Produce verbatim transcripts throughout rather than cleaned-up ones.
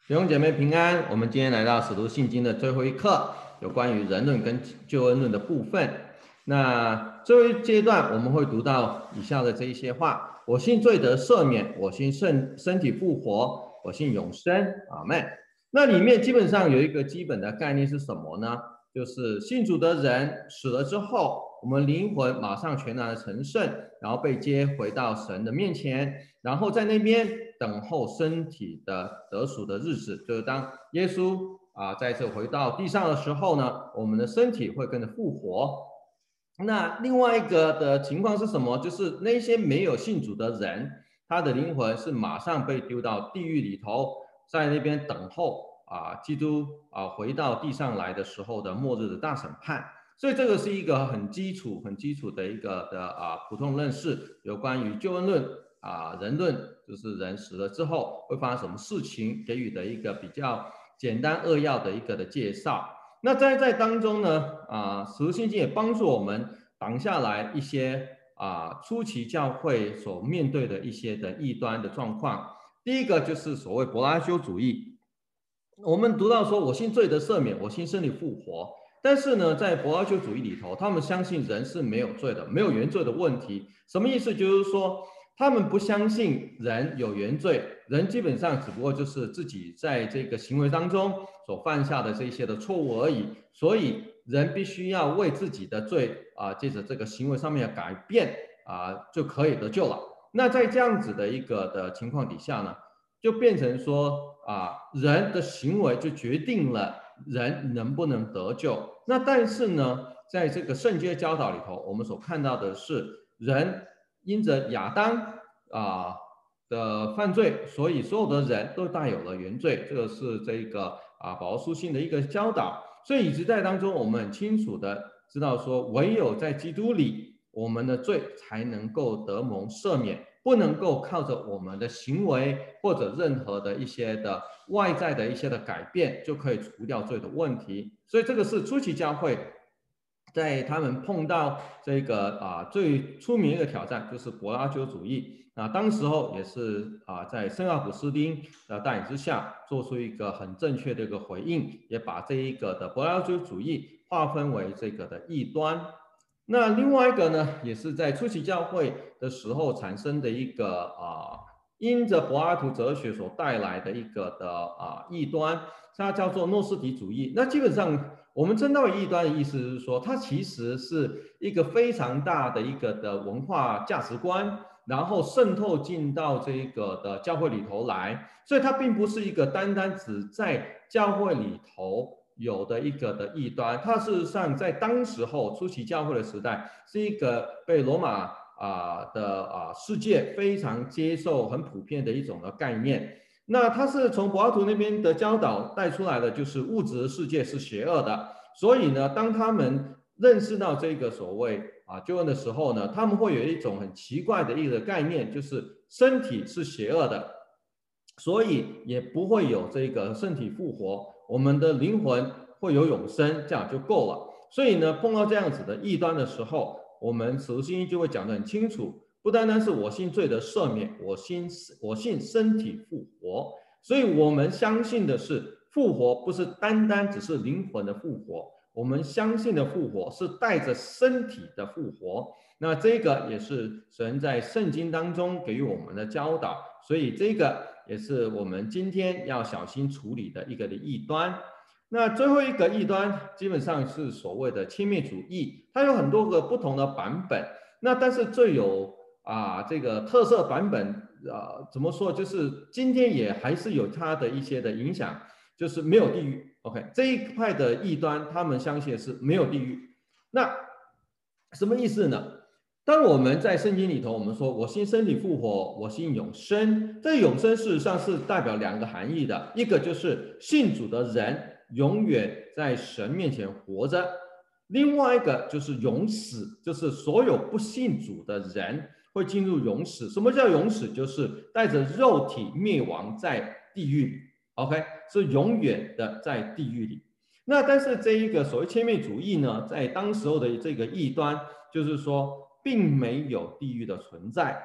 弟兄姐妹平安，我们今天来到使徒信经的最后一课，有关于人论跟救恩论的部分。那最后一阶段我们会读到以下的这一些话：我信罪得赦免，我信身身体复活，我信永生。阿们。那里面基本上有一个基本的概念是什么呢？就是信主的人死了之后，我们灵魂马上全然的成圣，然后被接回到神的面前，然后在那边等候身体的得赎的日子，就是当耶稣啊再次回到地上的时候呢，我们的身体会跟着复活。那另外一个的情况是什么？就是那些没有信主的人，他的灵魂是马上被丢到地狱里头，在那边等候啊，基督啊回到地上来的时候的末日的大审判。所以这个是一个很基础、很基础的一个的啊普通认识，有关于救恩论啊人论，就是人死了之后会发生什么事情，给予的一个比较简单扼要的一个的介绍。那在在当中呢，啊，使徒信经也帮助我们挡下来一些啊初期教会所面对的一些的异端的状况。第一个就是所谓柏拉修主义，我们读到说我信罪得赦免，我信身体复活。但是呢，在柏拉修主义里头，他们相信人是没有罪的，没有原罪的问题。什么意思？就是说，他们不相信人有原罪，人基本上只不过就是自己在这个行为当中所犯下的这些的错误而已。所以人必须要为自己的罪啊，借着这个行为上面的改变啊，就可以得救了。那在这样子的一个的情况底下呢，就变成说啊，人的行为就决定了人能不能得救。那但是呢，在这个圣经的教导里头，我们所看到的是，人因着亚当啊的犯罪，所以所有的人都带有了原罪。这个是这个啊保罗书信的一个教导。所以以及在当中，我们很清楚的知道说，唯有在基督里，我们的罪才能够得蒙赦免。不能够靠着我们的行为或者任何的一些的外在的一些的改变就可以除掉罪的问题。所以这个是初期教会在他们碰到这个啊最出名的挑战，就是柏拉修主义啊，当时候也是啊在圣奥古斯丁的带领之下，做出一个很正确的一个回应，也把这一个的柏拉修主义划分为这个的异端。那另外一个呢，也是在初期教会的时候产生的一个啊，因着柏拉图哲学所带来的一个的啊异端，它叫做诺斯底主义。那基本上我们称它为异端的意思是说，它其实是一个非常大的一个的文化价值观，然后渗透进到这个的教会里头来，所以它并不是一个单单只在教会里头有的一个的异端，它事实上在当时候初期教会的时代，是一个被罗马啊的啊世界非常接受、很普遍的一种的概念。那它是从柏拉图那边的教导带出来的，就是物质世界是邪恶的。所以呢，当他们认识到这个所谓啊救恩的时候呢，他们会有一种很奇怪的一个概念，就是身体是邪恶的，所以也不会有这个身体复活，我们的灵魂会有永生，这样就够了。所以呢，碰到这样子的异端的时候，我们使徒信经就会讲得很清楚，不单单是我信罪的赦免，我信我信身体复活。所以我们相信的是复活，不是单单只是灵魂的复活，我们相信的复活是带着身体的复活。那这个也是神在圣经当中给予我们的教导，所以这个也是我们今天要小心处理的一个的异端。那最后一个异端基本上是所谓的轻蔑主义，它有很多个不同的版本。那但是最有啊这个特色版本啊怎么说？就是今天也还是有它的一些的影响，就是没有地狱。OK， 这一派的异端，他们相信的是没有地狱。那什么意思呢？当我们在圣经里头，我们说我信身体复活，我信永生。这永生事实上是代表两个含义的，一个就是信主的人永远在神面前活着，另外一个就是永死，就是所有不信主的人会进入永死。什么叫永死？就是带着肉体灭亡在地狱里。OK， 是永远的在地狱里。那但是这一个所谓轻蔑主义呢，在当时候的这个异端，就是说并没有地狱的存在，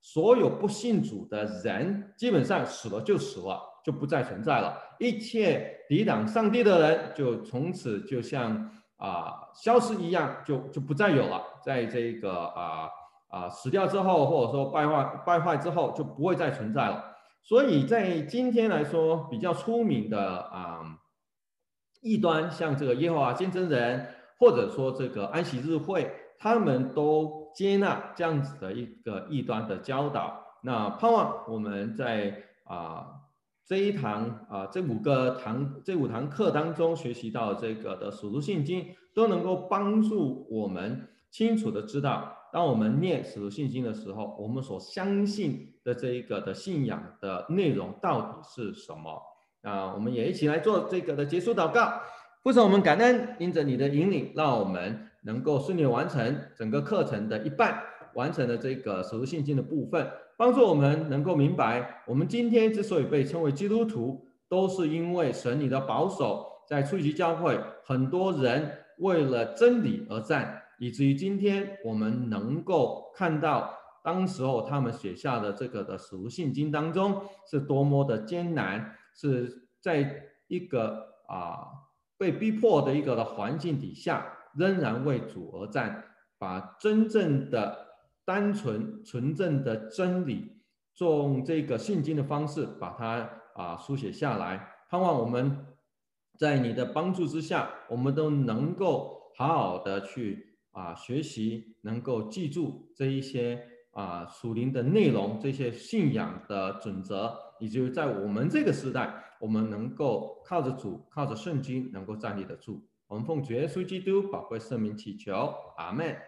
所有不信主的人基本上死了就死了，就不再存在了。一切抵挡上帝的人，就从此就像啊、呃、消失一样，就就不再有了。在这个啊啊、呃、死掉之后，或者说败坏败坏之后，就不会再存在了。所以在今天来说，比较出名的啊、呃、异端，像这个耶和华见证人，或者说这个安息日会，他们都接纳这样子的一个异端的教导。那盼望我们在啊、呃、这一堂啊、呃、这五个堂这五堂课当中学习到这个的属灵信经，都能够帮助我们清楚的知道，当我们念使徒信经的时候，我们所相信的这一个的信仰的内容到底是什么。啊，我们也一起来做这个的结束祷告。父神，我们感恩，因着你的引领，让我们能够顺利完成整个课程的一半，完成了这个使徒信经的部分，帮助我们能够明白，我们今天之所以被称为基督徒，都是因为神你的保守。在初级教会，很多人为了真理而战，以至于今天我们能够看到当时候他们写下的这个的使徒信经当中是多么的艰难，是在一个啊被逼迫的一个的环境底下，仍然为主而战，把真正的单纯纯正的真理，用这个信经的方式把它啊书写下来。盼望我们在你的帮助之下，我们都能够好好的去啊学习，能够记住这一些啊属灵的内容，这些信仰的准则，以及在我们这个时代，我们能够靠着主，靠着圣经，能够站立得住。我们奉主耶稣基督宝贵圣名祈求，阿们。